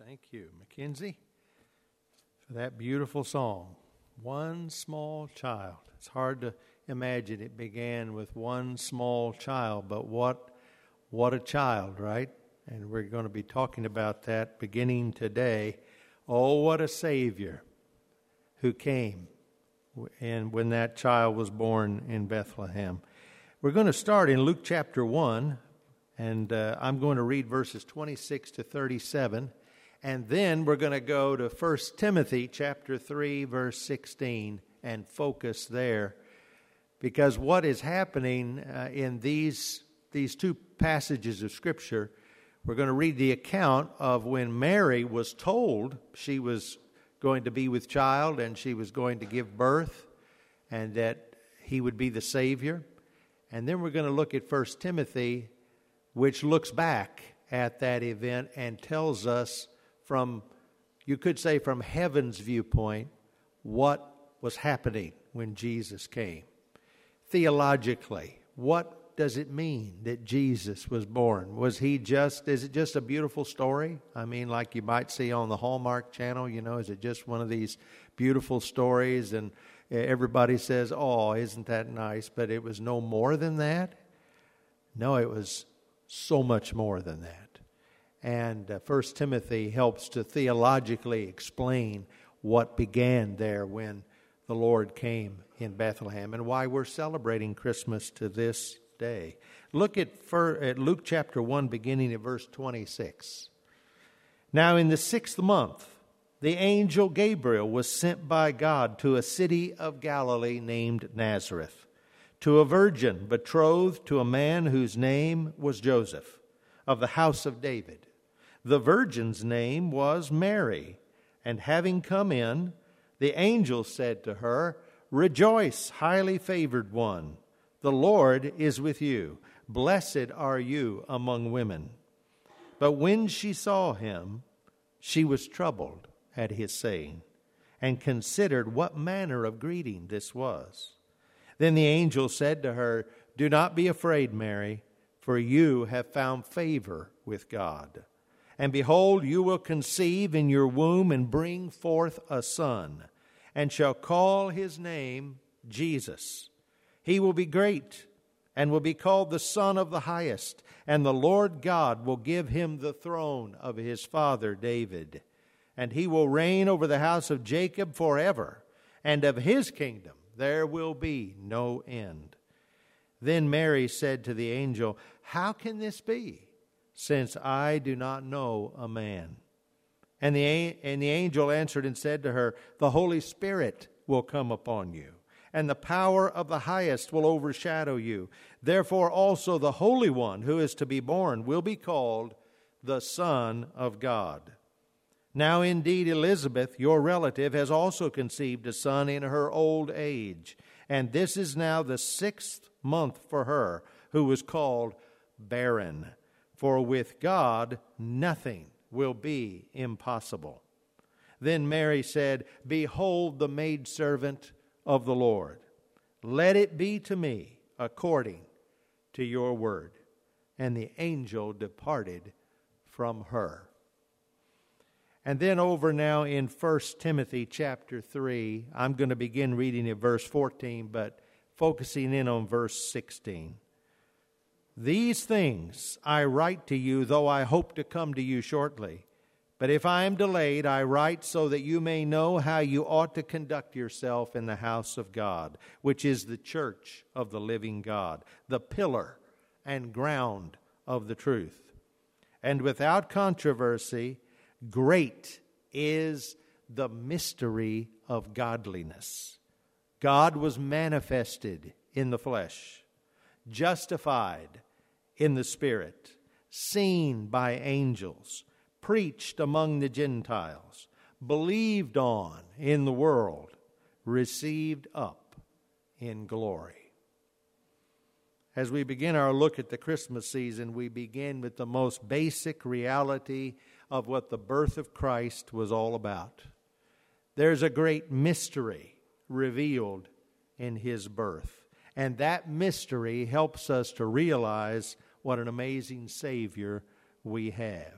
Thank you, Mackenzie, for that beautiful song, One Small Child. It's hard to imagine it began with one small child, but what a child, right? And we're going to be talking about that beginning today. Oh, what a Savior who came and when that child was born in Bethlehem. We're going to start in Luke chapter 1, and I'm going to read verses 26 to 37. And then we're going to go to 1 Timothy chapter 3, verse 16, and focus there. Because what is happening in these two passages of Scripture, we're going to read the account of when Mary was told she was going to be with child and she was going to give birth and that he would be the Savior. And then we're going to look at 1 Timothy, which looks back at that event and tells us from, you could say from heaven's viewpoint, what was happening when Jesus came. Theologically, what does it mean that Jesus was born? Is it just a beautiful story? I mean, like you might see on the Hallmark Channel, is it just one of these beautiful stories and everybody says, oh, isn't that nice? But it was no more than that. No, it was so much more than that. And 1 Timothy helps to theologically explain what began there when the Lord came in Bethlehem and why we're celebrating Christmas to this day. Look at Luke chapter 1, beginning at verse 26. Now in the 6th month, the angel Gabriel was sent by God to a city of Galilee named Nazareth, to a virgin betrothed to a man whose name was Joseph, of the house of David. The virgin's name was Mary, and having come in, the angel said to her, "Rejoice, highly favored one, the Lord is with you. Blessed are you among women." But when she saw him, she was troubled at his saying, and considered what manner of greeting this was. Then the angel said to her, "Do not be afraid, Mary, for you have found favor with God. And behold, you will conceive in your womb and bring forth a son, and shall call his name Jesus. He will be great and will be called the Son of the Highest, and the Lord God will give him the throne of his father David. And he will reign over the house of Jacob forever, and of his kingdom there will be no end." Then Mary said to the angel, "How can this be, since I do not know a man?" And the angel answered and said to her, "The Holy Spirit will come upon you, and the power of the Highest will overshadow you. Therefore also the Holy One who is to be born will be called the Son of God. Now indeed Elizabeth, your relative, has also conceived a son in her old age, and this is now the 6th month for her, who was called barren. For with God nothing will be impossible." Then Mary said, "Behold the maidservant of the Lord. Let it be to me according to your word." And the angel departed from her. And then over now in 1 Timothy chapter 3, I'm going to begin reading at verse 14, but focusing in on verse 16. "These things I write to you, though I hope to come to you shortly. But if I am delayed, I write so that you may know how you ought to conduct yourself in the house of God, which is the church of the living God, the pillar and ground of the truth. And without controversy, great is the mystery of godliness. God was manifested in the flesh, justified in the Spirit, seen by angels, preached among the Gentiles, believed on in the world, received up in glory." As we begin our look at the Christmas season, we begin with the most basic reality of what the birth of Christ was all about. There's a great mystery revealed in his birth. And that mystery helps us to realize what an amazing Savior we have.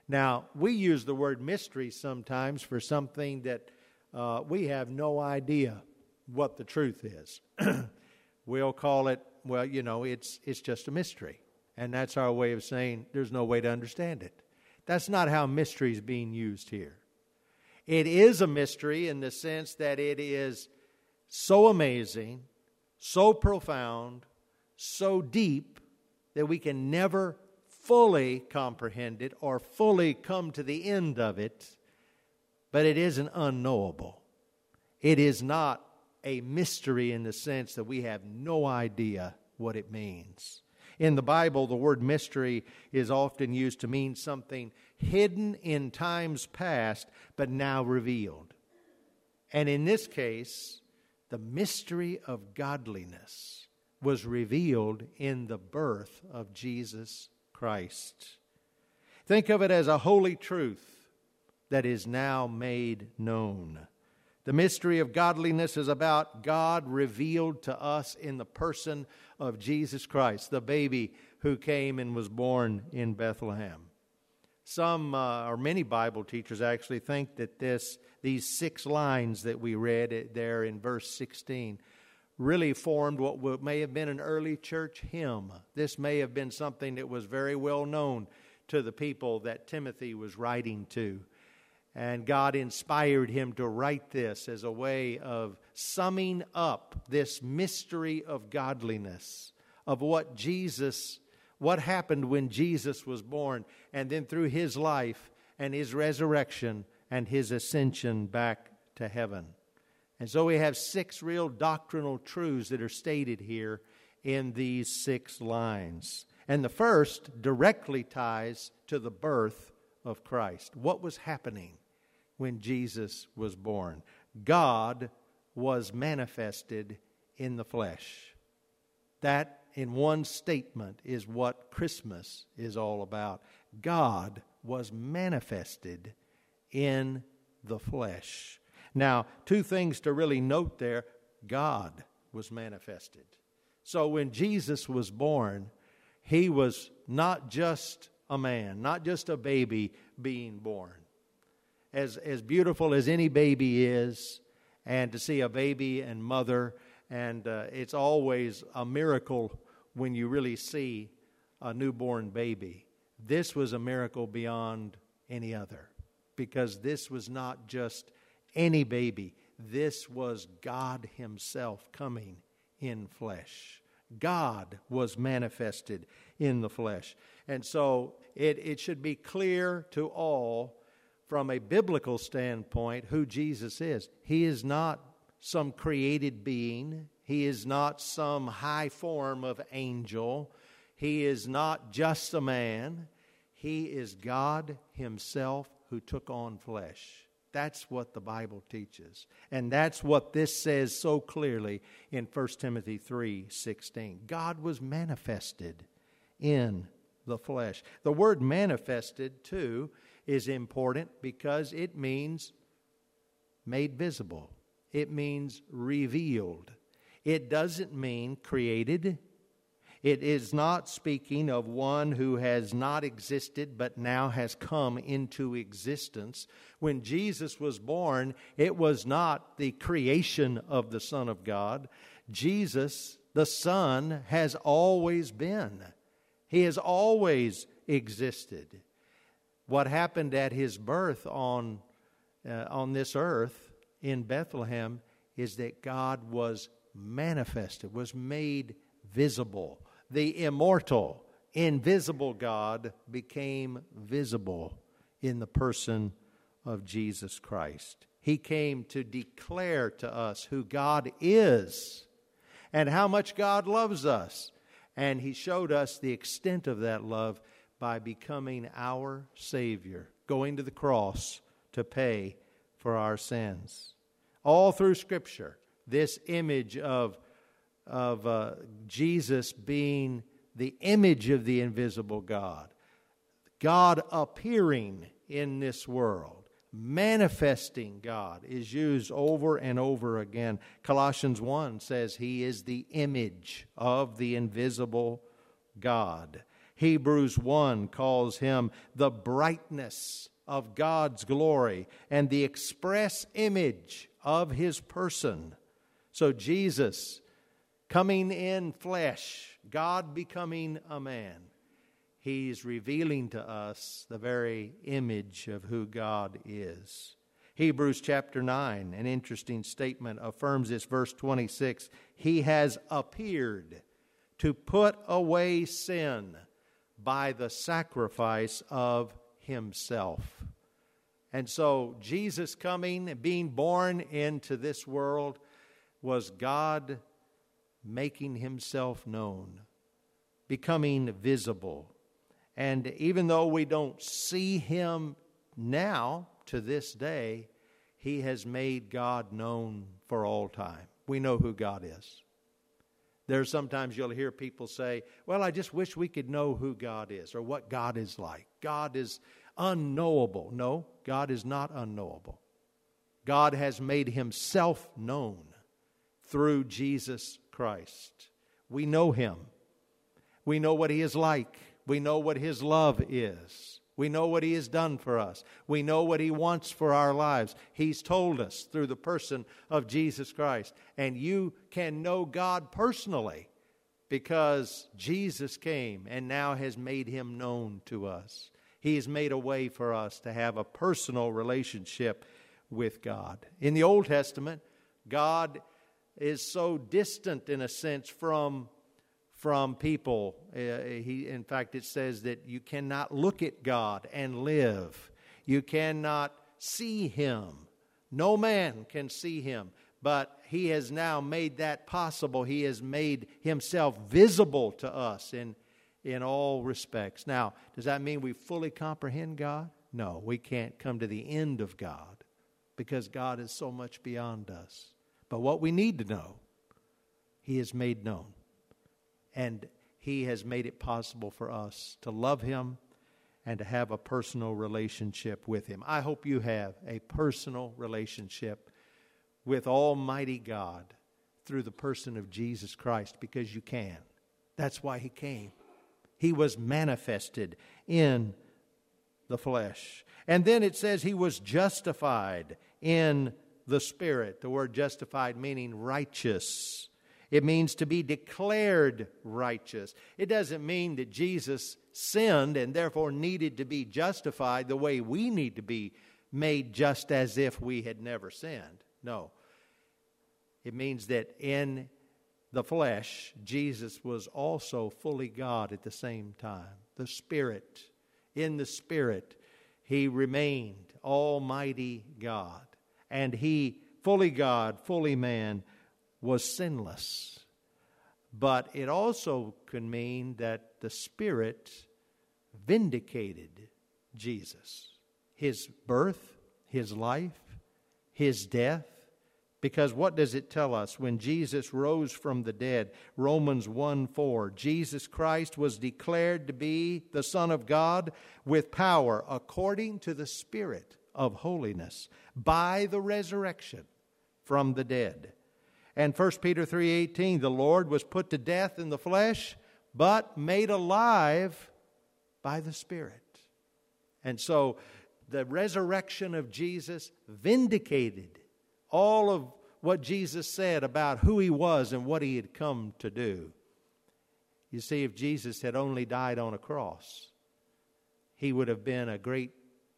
Now, we use the word mystery sometimes for something that we have no idea what the truth is. We'll call it, well, it's just a mystery. And that's our way of saying there's no way to understand it. That's not how mystery is being used here. It is a mystery in the sense that it is so amazing, so profound, so deep that we can never fully comprehend it or fully come to the end of it, but it isn't unknowable. It is not a mystery in the sense that we have no idea what it means. In the Bible, the word mystery is often used to mean something hidden in times past, but now revealed. And in this case, the mystery of godliness was revealed in the birth of Jesus Christ. Think of it as a holy truth that is now made known. The mystery of godliness is about God revealed to us in the person of Jesus Christ, the baby who came and was born in Bethlehem. Some or many Bible teachers actually think that these 6 lines that we read there in verse 16 really formed what may have been an early church hymn. This may have been something that was very well known to the people that Timothy was writing to. And God inspired him to write this as a way of summing up this mystery of godliness, of what happened when Jesus was born, and then through his life and his resurrection and his ascension back to heaven. And so we have 6 real doctrinal truths that are stated here in these 6 lines. And the first directly ties to the birth of Christ. What was happening when Jesus was born? God was manifested in the flesh. That, in one statement, is what Christmas is all about. God was manifested in the flesh. Now, 2 things to really note there. God was manifested. So when Jesus was born, he was not just a man, not just a baby being born. As beautiful as any baby is, and to see a baby and mother, and it's always a miracle when you really see a newborn baby. This was a miracle beyond any other, because this was not just any baby. This was God himself coming in flesh. God was manifested in the flesh. And so it should be clear to all from a biblical standpoint who Jesus is. He is not some created being. He is not some high form of angel. He is not just a man. He is God himself who took on flesh. That's what the Bible teaches. And that's what this says so clearly in 1 Timothy 3:16. God was manifested in the flesh. The word manifested, too, is important because it means made visible. It means revealed. It doesn't mean created. It is not speaking of one who has not existed but now has come into existence. When Jesus was born, it was not the creation of the Son of God. Jesus, the Son, has always been. He has always existed. What happened at his birth on this earth in Bethlehem is that God was manifested, was made visible. The immortal, invisible God became visible in the person of Jesus Christ. He came to declare to us who God is and how much God loves us. And he showed us the extent of that love by becoming our Savior, going to the cross to pay for our sins. All through Scripture, this image of Jesus being the image of the invisible God, God appearing in this world, manifesting God, is used over and over again. Colossians 1 says he is the image of the invisible God. Hebrews 1 calls him the brightness of God's glory and the express image of his person. So Jesus coming in flesh, God becoming a man, he's revealing to us the very image of who God is. Hebrews chapter 9, an interesting statement, affirms this, verse 26. He has appeared to put away sin by the sacrifice of himself. And so Jesus coming and being born into this world was God making himself known, becoming visible. And even though we don't see him now, to this day, he has made God known for all time. We know who God is. There's sometimes you'll hear people say, well, I just wish we could know who God is or what God is like. God is unknowable. No, God is not unknowable. God has made himself known through Jesus Christ. We know him. We know what he is like. We know what his love is. We know what he has done for us. We know what he wants for our lives. He's told us through the person of Jesus Christ. And you can know God personally because Jesus came and now has made him known to us. He has made a way for us to have a personal relationship with God. In the Old Testament, God is so distant in a sense from people. In fact, it says that you cannot look at God and live. You cannot see him. No man can see him. But he has now made that possible. He has made himself visible to us in all respects. Now, does that mean we fully comprehend God? No, we can't come to the end of God because God is so much beyond us. But what we need to know, he has made known. And he has made it possible for us to love him and to have a personal relationship with him. I hope you have a personal relationship with Almighty God through the person of Jesus Christ, because you can. That's why he came. He was manifested in the flesh. And then it says he was justified in the Spirit. The word justified meaning righteous. It means to be declared righteous. It doesn't mean that Jesus sinned and therefore needed to be justified the way we need to be made just as if we had never sinned. No. It means that in the flesh, Jesus was also fully God at the same time. The Spirit. In the Spirit, he remained Almighty God. And he, fully God, fully man, was sinless. But it also could mean that the Spirit vindicated Jesus. His birth, his life, his death. Because what does it tell us when Jesus rose from the dead? Romans 1:4. Jesus Christ was declared to be the Son of God with power according to the Spirit of holiness by the resurrection from the dead. And 1 Peter 3:18, the Lord was put to death in the flesh, but made alive by the Spirit. And so the resurrection of Jesus vindicated all of what Jesus said about who he was and what he had come to do. You see, if Jesus had only died on a cross, he would have been a great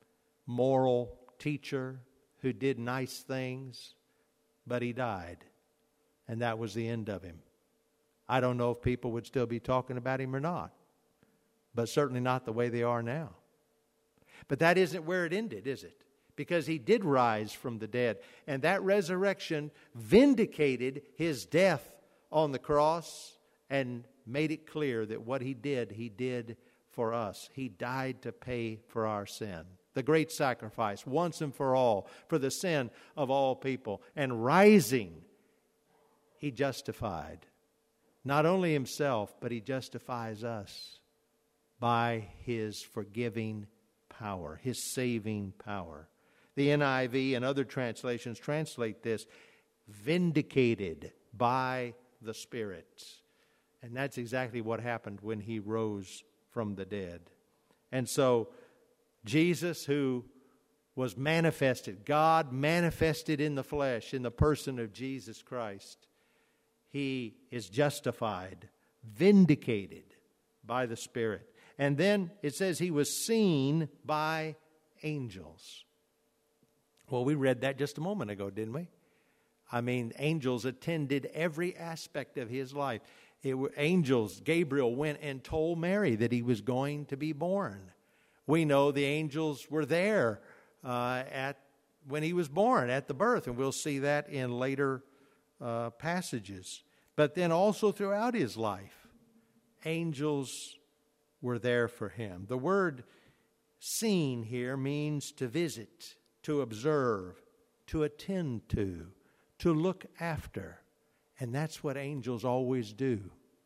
moral teacher who did nice things, but he died. And that was the end of him. I don't know if people would still be talking about him or not, but certainly not the way they are now. But that isn't where it ended, is it? Because he did rise from the dead. And that resurrection vindicated his death on the cross and made it clear that what he did for us. He died to pay for our sin. The great sacrifice, once and for all, for the sin of all people. And rising, he justified not only himself, but he justifies us by his forgiving power, his saving power. The NIV and other translations translate this, vindicated by the Spirit. And that's exactly what happened when he rose from the dead. And so Jesus, who was manifested, God manifested in the flesh, in the person of Jesus Christ, he is justified, vindicated by the Spirit. And then it says he was seen by angels. Well, we read that just a moment ago, didn't we? I mean, angels attended every aspect of his life. Angels, Gabriel went and told Mary that he was going to be born. We know the angels were there when he was born, at the birth, and we'll see that in later passages. But then also throughout his life, angels were there for him. The word seen here means to visit, to observe, to attend to look after. And that's what angels always do.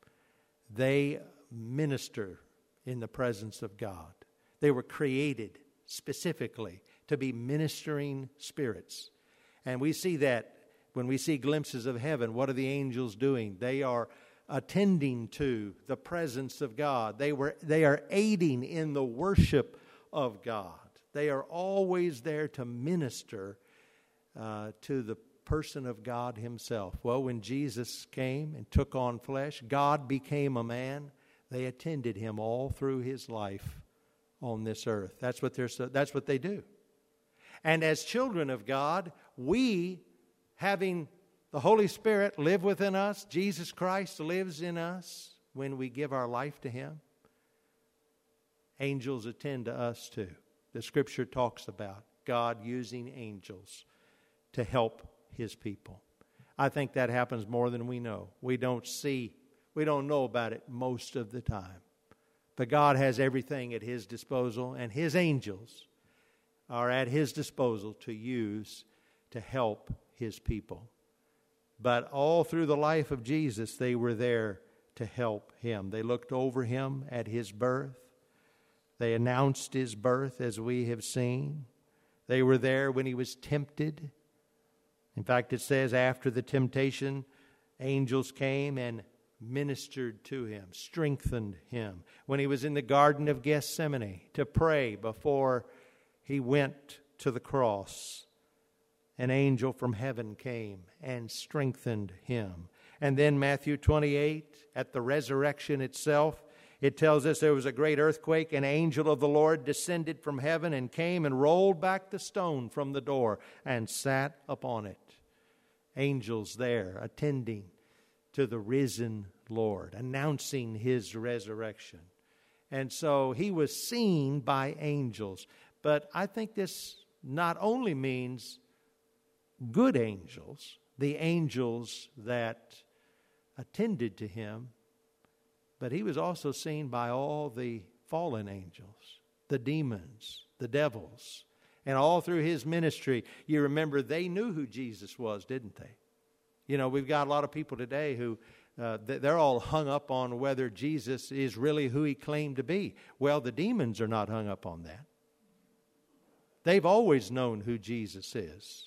They minister in the presence of God. They were created specifically to be ministering spirits. And we see that when we see glimpses of heaven. What are the angels doing? They are attending to the presence of God. They are aiding in the worship of God. They are always there to minister to the person of God himself. Well, when Jesus came and took on flesh, God became a man. They attended him all through his life on this earth. That's what they do. And as children of God, we, having the Holy Spirit live within us, Jesus Christ lives in us when we give our life to him, angels attend to us too. The Scripture talks about God using angels to help his people. I think that happens more than we know. We don't know about it most of the time. But God has everything at his disposal, and his angels are at his disposal to use to help his people. But all through the life of Jesus, they were there to help him. They looked over him at his birth. They announced his birth, as we have seen. They were there when he was tempted. In fact, it says after the temptation, angels came and ministered to him, strengthened him. When he was in the Garden of Gethsemane to pray before he went to the cross, an angel from heaven came and strengthened him. And then Matthew 28, at the resurrection itself, it tells us there was a great earthquake. An angel of the Lord descended from heaven and came and rolled back the stone from the door and sat upon it. Angels there attending to the risen Lord, announcing his resurrection. And so he was seen by angels. But I think this not only means good angels, the angels that attended to him, but he was also seen by all the fallen angels, the demons, the devils. And all through his ministry, you remember they knew who Jesus was, didn't they? You know, we've got a lot of people today who they're all hung up on whether Jesus is really who he claimed to be. Well, the demons are not hung up on that. They've always known who Jesus is.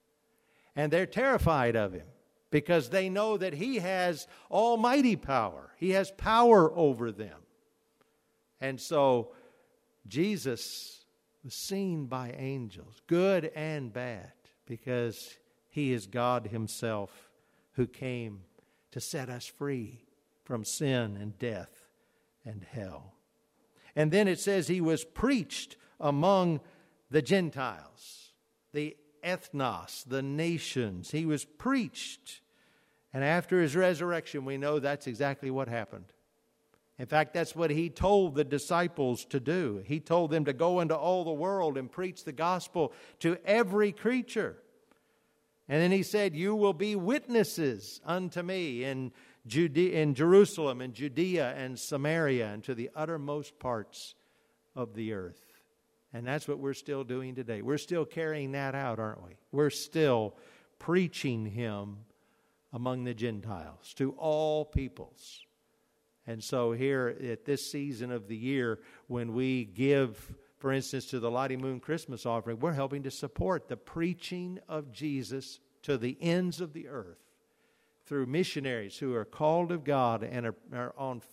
And they're terrified of him because they know that he has almighty power. He has power over them. And so Jesus was seen by angels, good and bad, because he is God himself who came to set us free from sin and death and hell. And then it says he was preached among the Gentiles, the ethnos, the nations. He was preached. And after his resurrection, we know that's exactly what happened. In fact, that's what he told the disciples to do. He told them to go into all the world and preach the gospel to every creature. And then he said, you will be witnesses unto me in Jerusalem and Judea and Samaria and to the uttermost parts of the earth. And that's what we're still doing today. We're still carrying that out, aren't we? We're still preaching him among the Gentiles to all peoples. And so here at this season of the year, when we give, for instance, to the Lottie Moon Christmas offering, we're helping to support the preaching of Jesus to the ends of the earth through missionaries who are called of God and are on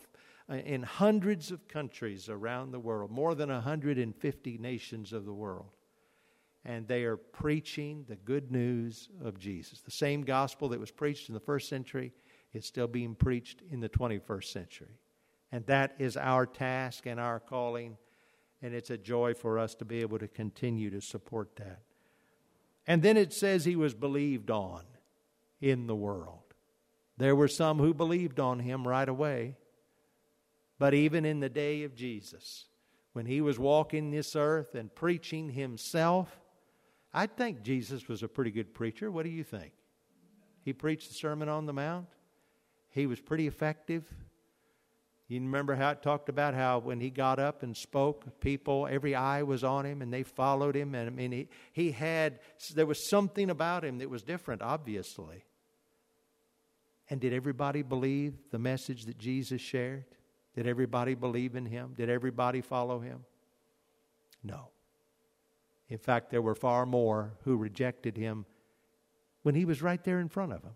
in hundreds of countries around the world, more than 150 nations of the world. And they are preaching the good news of Jesus. The same gospel that was preached in the first century is still being preached in the 21st century. And that is our task and our calling. And it's a joy for us to be able to continue to support that. And then it says he was believed on in the world. There were some who believed on him right away. But even in the day of Jesus, when he was walking this earth and preaching himself, I think Jesus was a pretty good preacher. What do you think? He preached the Sermon on the Mount. He was pretty effective. You remember how it talked about how when he got up and spoke, people, every eye was on him and they followed him. And I mean, there was something about him that was different, obviously. And did everybody believe the message that Jesus shared? Did everybody believe in him? Did everybody follow him? No. In fact, there were far more who rejected him when he was right there in front of them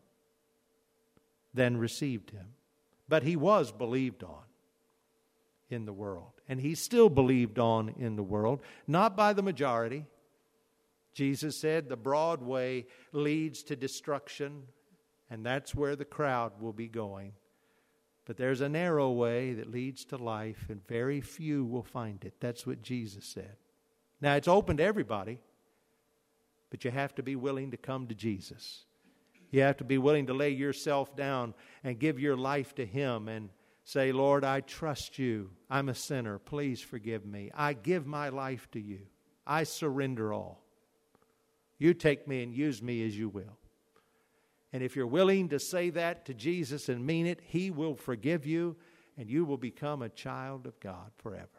than received him. But he was believed on in the world. And he's still believed on in the world, not by the majority. Jesus said the broad way leads to destruction, and that's where the crowd will be going. But there's a narrow way that leads to life, and very few will find it. That's what Jesus said. Now, it's open to everybody, but you have to be willing to come to Jesus. You have to be willing to lay yourself down and give your life to him and say, Lord, I trust you. I'm a sinner. Please forgive me. I give my life to you. I surrender all. You take me and use me as you will. And if you're willing to say that to Jesus and mean it, he will forgive you and you will become a child of God forever.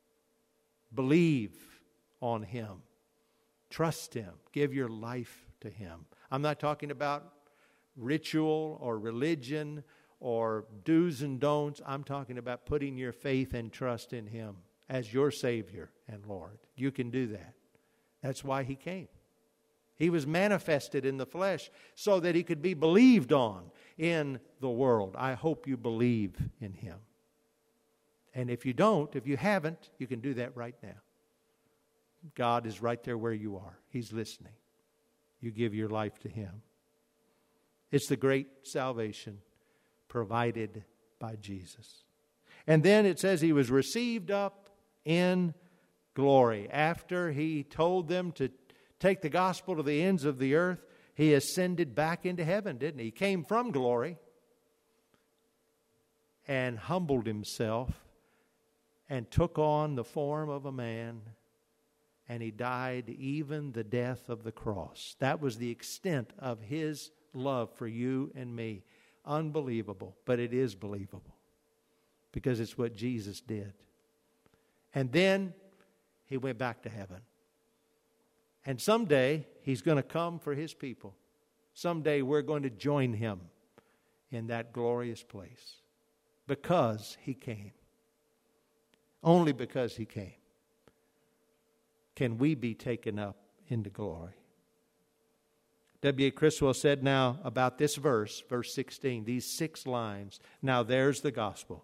Believe on him. Trust him. Give your life to him. I'm not talking about ritual or religion or do's and don'ts. I'm talking about putting your faith and trust in him as your Savior and Lord. You can do that. That's why he came. He was manifested in the flesh so that he could be believed on in the world. I hope you believe in him. And if you don't, if you haven't, you can do that right now. God is right there where you are. He's listening. You give your life to him. It's the great salvation provided by Jesus. And then it says he was received up in glory. After he told them to take the gospel to the ends of the earth, he ascended back into heaven, didn't he? He came from glory and humbled himself and took on the form of a man, and he died even the death of the cross. That was the extent of his love for you and me. Unbelievable, but it is believable because it's what Jesus did. And then he went back to heaven. And someday he's going to come for his people. Someday we're going to join him in that glorious place because he came. Only because he came can we be taken up into glory. W.A. Criswell said now about this verse, verse 16, these 6 lines. Now there's the gospel.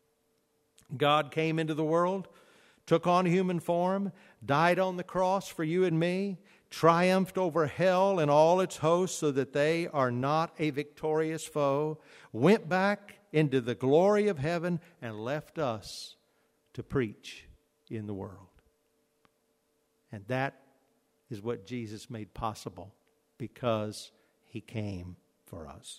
God came into the world, took on human form, died on the cross for you and me, triumphed over hell and all its hosts so that they are not a victorious foe, went back into the glory of heaven and left us to preach in the world. And that is what Jesus made possible because he came for us.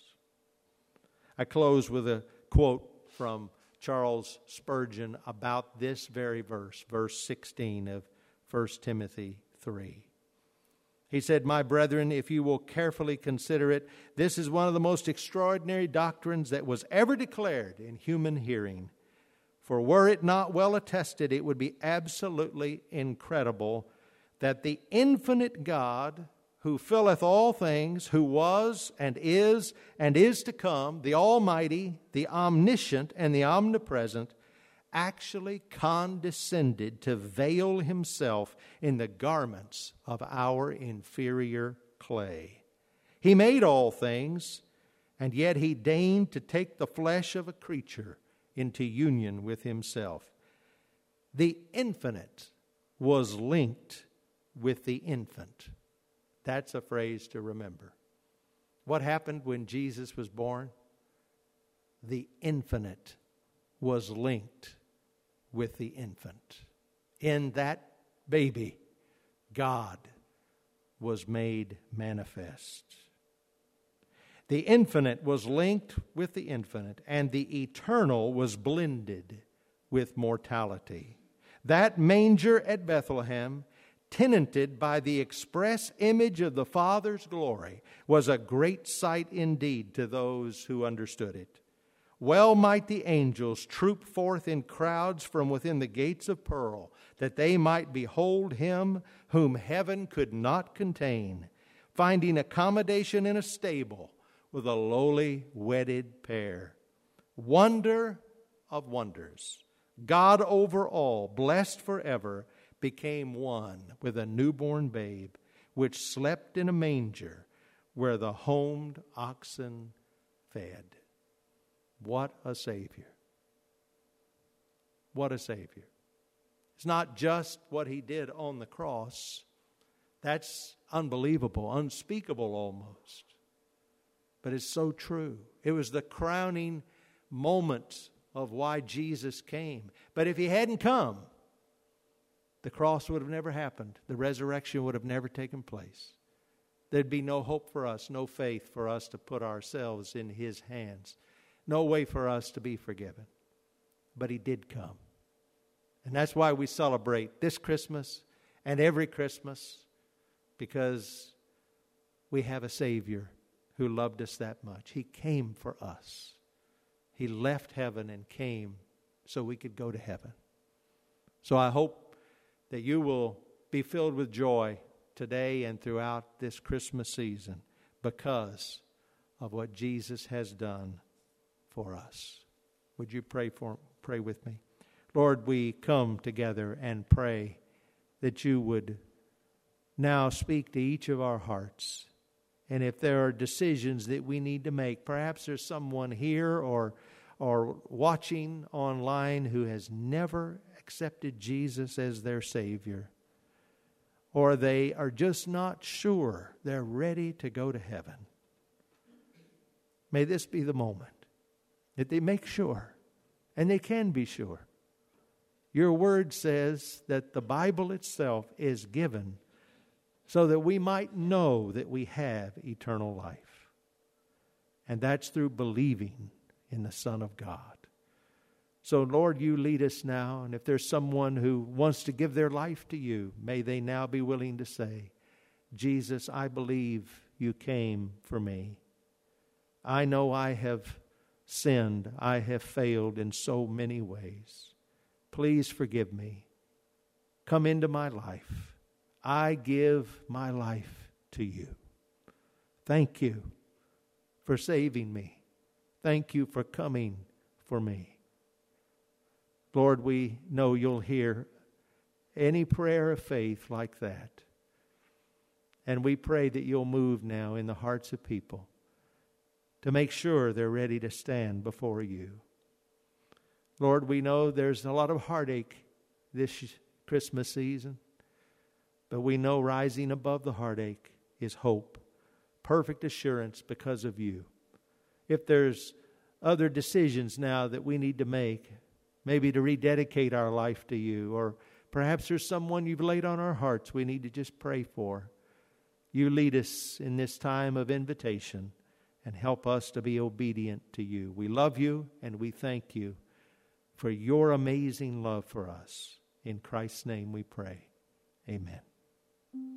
I close with a quote from Charles Spurgeon about this very verse, verse 16 of 1 Timothy 3. He said, "My brethren, if you will carefully consider it, this is one of the most extraordinary doctrines that was ever declared in human hearing. For were it not well attested, it would be absolutely incredible that the infinite God, who filleth all things, who was and is to come, the Almighty, the Omniscient, and the Omnipresent, actually condescended to veil himself in the garments of our inferior clay. He made all things, and yet he deigned to take the flesh of a creature into union with himself. The infinite was linked with the infant. That's a phrase to remember. What happened when Jesus was born? The infinite was linked with the infant. In that baby, God was made manifest. The infinite was linked with the infinite, and the eternal was blended with mortality. That manger at Bethlehem, tenanted by the express image of the Father's glory, was a great sight indeed to those who understood it. Well might the angels troop forth in crowds from within the gates of pearl, that they might behold him whom heaven could not contain, finding accommodation in a stable with a lowly wedded pair. Wonder of wonders, God over all, blessed forever, became one with a newborn babe, which slept in a manger where the homed oxen fed. What a Savior. What a Savior. It's not just what he did on the cross. That's unbelievable, unspeakable almost. But it's so true. It was the crowning moment of why Jesus came. But if he hadn't come, the cross would have never happened. The resurrection would have never taken place. There'd be no hope for us, no faith for us to put ourselves in his hands. No way for us to be forgiven. But he did come. And that's why we celebrate this Christmas and every Christmas, because we have a Savior who loved us that much. He came for us. He left heaven and came so we could go to heaven. So I hope that you will be filled with joy today and throughout this Christmas season because of what Jesus has done for us. Would you pray with me? Lord, we come together and pray that you would now speak to each of our hearts. And if there are decisions that we need to make, perhaps there's someone here or watching online who has never accepted Jesus as their Savior, or they are just not sure they're ready to go to heaven. May this be the moment that they make sure, and they can be sure. Your word says that the Bible itself is given so that we might know that we have eternal life. And that's through believing in the Son of God. So, Lord, you lead us now. And if there's someone who wants to give their life to you, may they now be willing to say, Jesus, I believe you came for me. I know I have sinned. I have failed in so many ways. Please forgive me. Come into my life. I give my life to you. Thank you for saving me. Thank you for coming for me. Lord, we know you'll hear any prayer of faith like that. And we pray that you'll move now in the hearts of people to make sure they're ready to stand before you. Lord, we know there's a lot of heartache this Christmas season. But we know rising above the heartache is hope, perfect assurance because of you. If there's other decisions now that we need to make, maybe to rededicate our life to you, or perhaps there's someone you've laid on our hearts we need to just pray for, you lead us in this time of invitation and help us to be obedient to you. We love you and we thank you for your amazing love for us. In Christ's name we pray. Amen.